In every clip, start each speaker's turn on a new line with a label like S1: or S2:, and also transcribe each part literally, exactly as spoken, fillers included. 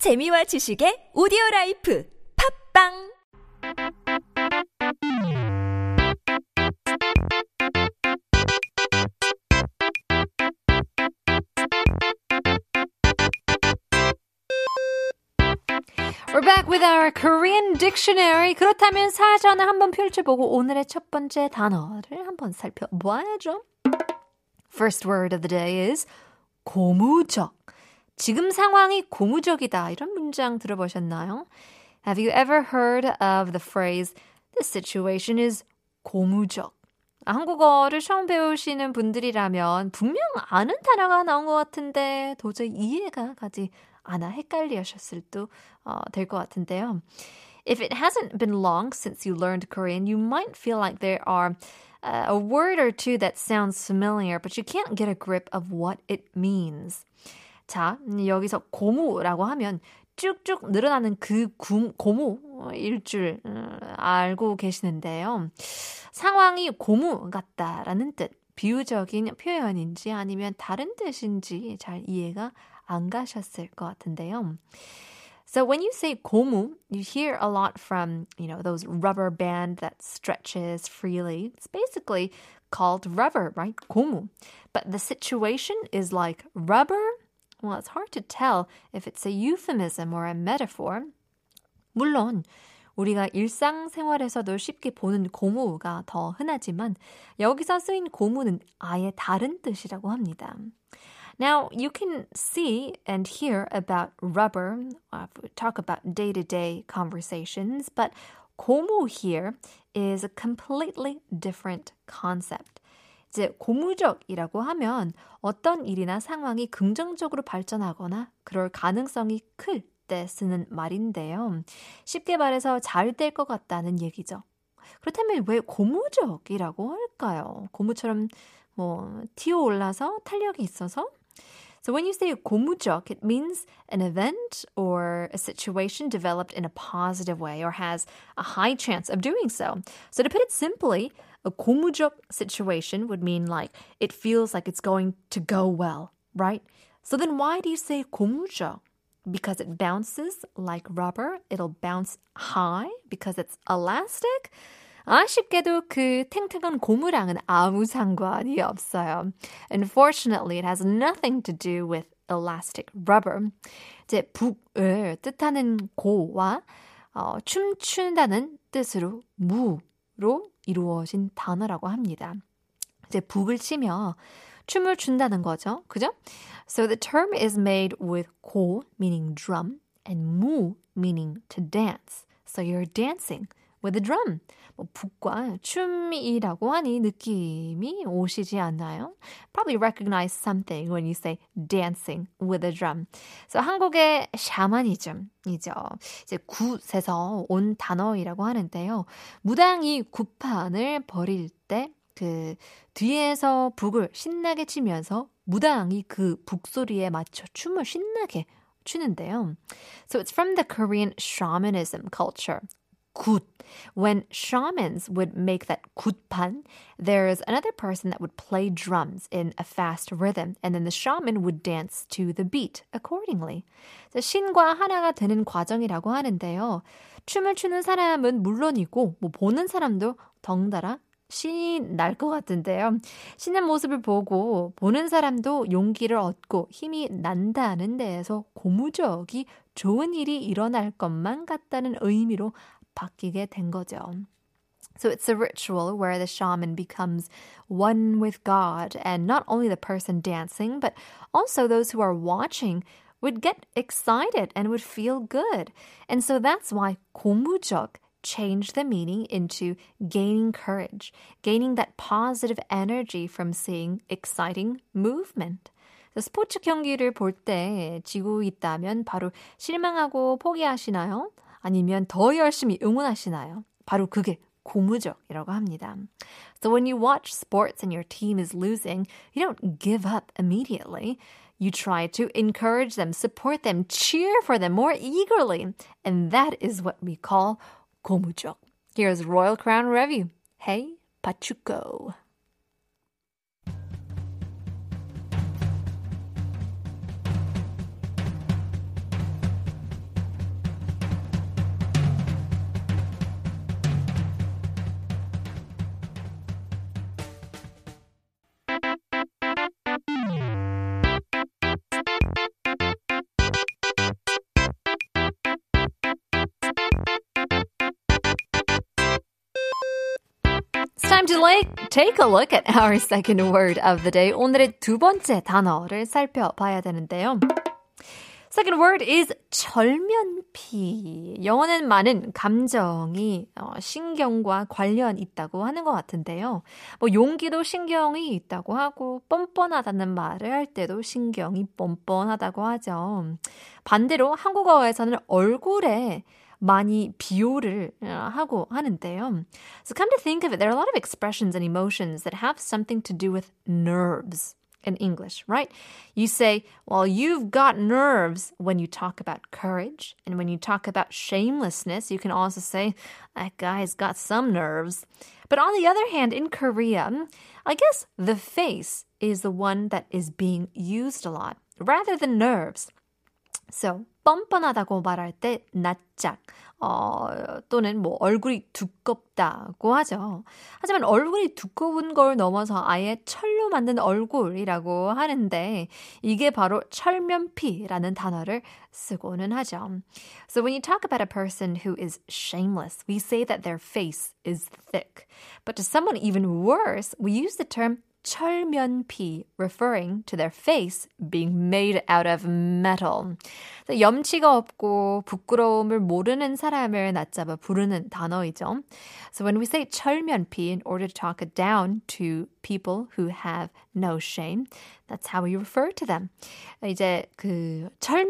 S1: 재미와 지식의 오디오라이프 팝빵
S2: We're back with our Korean dictionary. 그렇다면 사전을 한번 펼쳐보고 오늘의 첫 번째 단어를 한번 살펴봐야죠. First word of the day is 고무적. 지금 상황이 고무적이다. 이런 문장 들어보셨나요? Have you ever heard of the phrase The situation is 고무적? 한국어를 처음 배우시는 분들이라면 분명 아는 단어가 나온 것 같은데 도저히 이해가 가지 않아 헷갈리셨을 수도 어, 될 것 같은데요. If it hasn't been long since you learned Korean, you might feel like there are uh, a word or two that sounds familiar, but you can't get a grip of what it means. 자, 여기서 고무라고 하면 쭉쭉 늘어나는 그 구, 고무일 줄 음, 알고 계시는데요. 상황이 고무 같다라는 뜻, 비유적인 표현인지 아니면 다른 뜻인지 잘 이해가 안 가셨을 것 같은데요. So when you say 고무, you hear a lot from, you know, those rubber band that stretches freely. It's basically called rubber, right? 고무. But the situation is like rubber. Well, it's hard to tell if it's a euphemism or a metaphor. 물론 우리가 일상생활에서도 쉽게 보는 고무가 더 흔하지만 여기서 쓰인 고무는 아예 다른 뜻이라고 합니다. Now, you can see and hear about rubber, uh, talk about day-to-day conversations, but 고무 here is a completely different concept. 이제 고무적이라고 하면 어떤 일이나 상황이 긍정적으로 발전하거나 그럴 가능성이 클 때 쓰는 말인데요. 쉽게 말해서 잘 될 것 같다는 얘기죠. 그렇다면 왜 고무적이라고 할까요? 고무처럼 뭐 튀어 올라서 탄력이 있어서? So when you say 고무적, it means an event or a situation developed in a positive way or has a high chance of doing so. So to put it simply, a 고무적 situation would mean like it feels like it's going to go well, right? So then why do you say 고무적? Because it bounces like rubber. It'll bounce high because it's elastic. 아쉽게도 그 탱탱한 고무랑은 아무 상관이 없어요. Unfortunately, it has nothing to do with elastic rubber. 이제 북을 뜻하는 고와 어, 춤춘다는 뜻으로 무로 이루어진 단어라고 합니다. 이제 북을 치며 춤을 춘다는 거죠. 그죠? So the term is made with 고, meaning drum, and 무, meaning to dance. So you're dancing with a drum. 뭐 북과 춤이라고 하니 느낌이 오시지 않나요? Probably recognize something when you say dancing with a drum. So 한국의 샤머니즘이죠. 이제 굿에서 온 단어이라고 하는데요. 무당이 굿판을 벌일 때 그 뒤에서 북을 신나게 치면서 무당이 그 북소리에 맞춰 춤을 신나게 추는데요. So it's from the Korean shamanism culture. 굿. When shamans would make that 굿판, there's another person that would play drums in a fast rhythm, and then the shaman would dance to the beat accordingly. 신과 하나가 되는 과정이라고 하는데요. 춤을 추는 사람은 물론이고 뭐 보는 사람도 덩달아 신이 날 것 같은데요. 신의 모습을 보고 보는 사람도 용기를 얻고 힘이 난다는 데에서 고무적이 좋은 일이 일어날 것만 같다는 의미로 바뀌게 된 거죠. So it's a ritual where the shaman becomes one with God, and not only the person dancing, but also those who are watching would get excited and would feel good. And so that's why 고무적 changed the meaning into gaining courage, gaining that positive energy from seeing exciting movement. 스포츠 경기를 볼 때 지고 있다면 바로 실망하고 포기하시나요? 아니면 더 열심히 응원하시나요? 바로 그게 고무적이라고 합니다. So when you watch sports and your team is losing, you don't give up immediately. You try to encourage them, support them, cheer for them more eagerly. And that is what we call 고무적. Here's Royal Crown Review. Hey, Pachuco. time to like, take a look at our second word of the day. 오늘의 두 번째 단어를 살펴봐야 되는데요. Second word is 철면피. 영어는 많은 감정이 어, 신경과 관련 있다고 하는 것 같은데요. 뭐 용기도 신경이 있다고 하고 뻔뻔하다는 말을 할 때도 신경이 뻔뻔하다고 하죠. 반대로 한국어에서는 얼굴에 많이 비유를 하고 하는데요. So come to think of it, there are a lot of expressions and emotions that have something to do with nerves. In English, right? You say, well, you've got nerves when you talk about courage. And when you talk about shamelessness, you can also say, that guy's got some nerves. But on the other hand, in Korea, I guess the face is the one that is being used a lot, rather than nerves. So, 뻔뻔하다고 말할 때 낯짝 어, 또는 뭐 얼굴이 두껍다고 하죠. 하지만 얼굴이 두꺼운 걸 넘어서 아예 철로 만든 얼굴이라고 하는데 이게 바로 철면피라는 단어를 쓰고는 하죠. So when you talk about a person who is shameless, we say that their face is thick. But to someone even worse, we use the term 철면피, referring to their face being made out of metal. 염치가 없고 부끄러움을 모르는 사람을 낮잡아 부르는 단어이죠. So when we say 철면피, in order to talk it down to people who have no shame, that's how we refer to them. 이제 그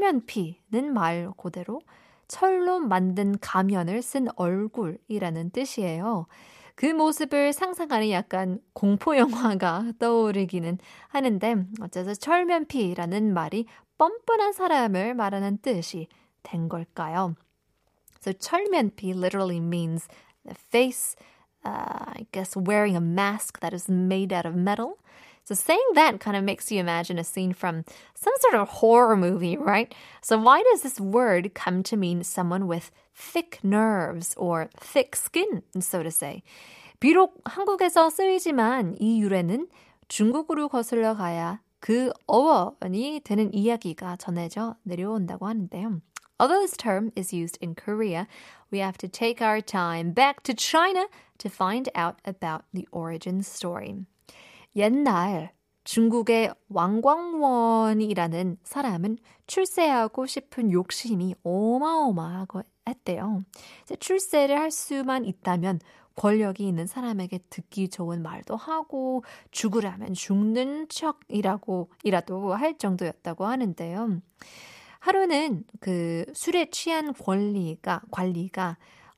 S2: 철면피는 말 그대로 철로 만든 가면을 쓴 얼굴이라는 뜻이에요. 그 모습을 상상하는 약간 공포 영화가 떠오르기는 하는데 어째서 철면피라는 말이 뻔뻔한 사람을 말하는 뜻이 된 걸까요? So 철면피 literally means the face, uh, I guess wearing a mask that is made out of metal. So saying that kind of makes you imagine a scene from some sort of horror movie, right? So why does this word come to mean someone with thick nerves or thick skin, so to say? 비록 한국에서 쓰이지만 이 유래는 중국으로 거슬러 가야 그 어원이 되는 이야기가 전해져 내려온다고 하는데요. Although this term is used in Korea, we have to take our time back to China to find out about the origin story. 옛날 중국의 왕광원이라는 사람은 출세하고 싶은 욕심이 어마어마하고 했대요. 출세를 할 수만 있다면 권력이 있는 사람에게 듣기 좋은 말도 하고 죽으라면 죽는 척이라고 이라도 할 정도였다고 하는데요. 하루는 그 술에 취한 권리가 관리가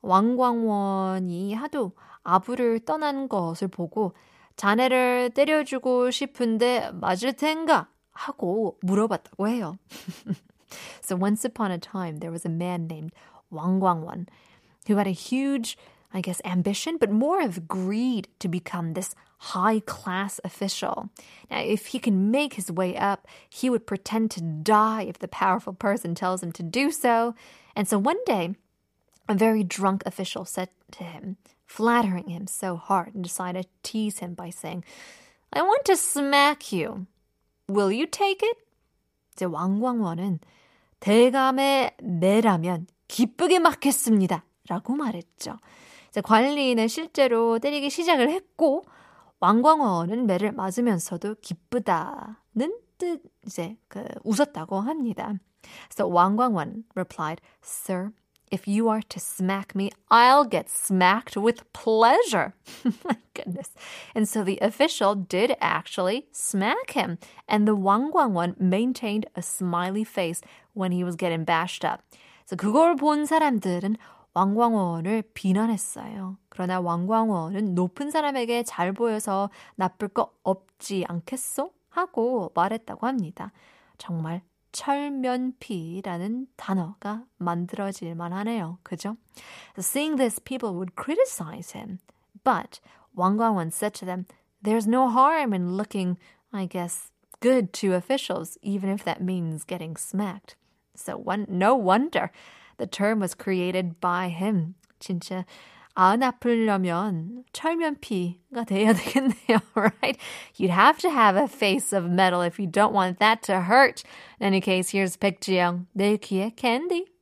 S2: 왕광원이 하도 아부를 떠난 것을 보고 자네를 때려주고 싶은데 맞을 텐가? 하고 물어봤다고 해요. So once upon a time, there was a man named Wang Guangwon who had a huge, I guess, ambition, but more of greed to become this high-class official. Now, if he can make his way up, he would pretend to die if the powerful person tells him to do so. And so one day, a very drunk official said to him, flattering him so hard, and decided to tease him by saying, I want to smack you. Will you take it? 이제 왕광원은 대감의 매라면 기쁘게 맞겠습니다. 라고 말했죠. 이제 관리는 실제로 때리기 시작을 했고 왕광원은 매를 맞으면서도 기쁘다는 뜻 이제 그 웃었다고 합니다. So 왕광원 replied, Sir, if you are to smack me, I'll get smacked with pleasure. My goodness. And so the official did actually smack him. And the 왕광원 maintained a smiley face when he was getting bashed up. So 그걸 본 사람들은 왕광원을 비난했어요. 그러나 왕광원은 높은 사람에게 잘 보여서 나쁠 거 없지 않겠소? 하고 말했다고 합니다. 정말 철면피라는 단어가 만들어질 만하네요. 그죠? So seeing this, people would criticize him. But Wang Guangwon said to them, there's no harm in looking, I guess, good to officials, even if that means getting smacked. So one, no wonder the term was created by him. 진짜 안 아프려면 철면피가 돼야 되겠네요, right? You'd have to have a face of metal if you don't want that to hurt. In any case, here's 백지영, 내 귀에 캔디.